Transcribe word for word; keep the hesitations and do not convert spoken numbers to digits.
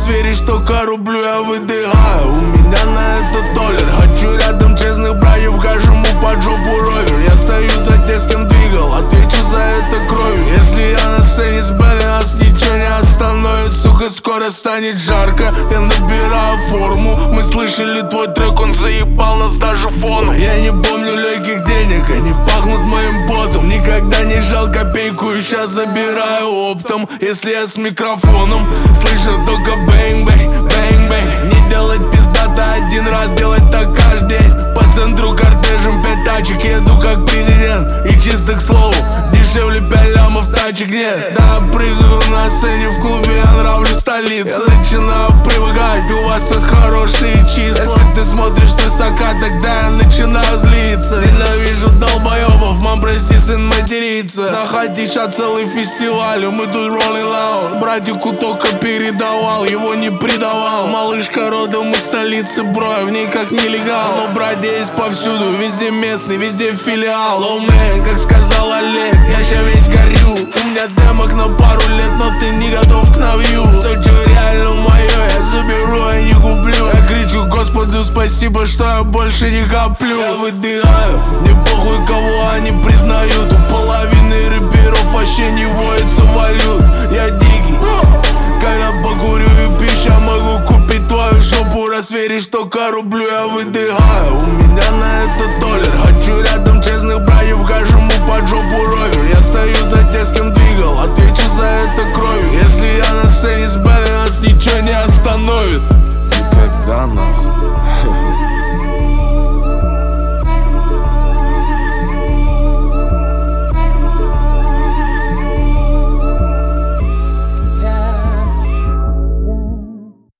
веришь, только рублю я выдыхаю. У меня на это доллар. Хочу рядом честных братьев, каждому под жопу ровер. Я стою за тех, с кем двигал, отвечу за это кровью. Если я на сцене с Белли, нас ничего не остановит. Сука, скоро станет жарко, я набираю форму. Мы слышали твой трек, он заебал нас даже фоном. Я не помню легких денег, они пахнут моим потом. Никогда не жал копейку и сейчас забираю оптом. Если я с микрофоном, слышу только бэнг-бэнг, бэнг-бэнг. Не делать пиздато один раз, делать так каждый день. По центру кортежем пять тачек, еду как президент. И чисто к слову, дешевле пять лямов тачек нет. Да, прыгаю на сцене в клубе, я нравлюсь столице. Я начинаю привыкать, у вас тут хорошие числа. Если ты смотришь свысока, тогда я начинаю злиться. Ненавижу долбоебов, мам, прости, сын матерится. На хатиша целый фестиваль, мы тут rolling loud. Братику только передавал, его не предавал. Малышка родом из столицы, бро, в ней как нелегал. Но братья есть повсюду, везде местный, везде филиал. О, мэн, как сказал Олег, я ща весь горю. У меня демок на пару лет, но ты не готов к навью. Все, что реально мое, я заберу, я не куплю. Я кричу Господу спасибо, что я больше не коплю. Я выдыхаю, мне похуй, кого они признают. У половины рэперов вообще не воется валют. Я дикий, когда покурю и пищу, я могу купить твою жопу. Раз веришь, только рублю я выдыхаю. У меня на это доллар. Хочу рядом честных братьев, каждому под жопу ровер. Я стою за тех, с кем двигал, отвечу за это кровью. Если я на сцене с Белли, нас ничего не остановит. Никогда нахуй.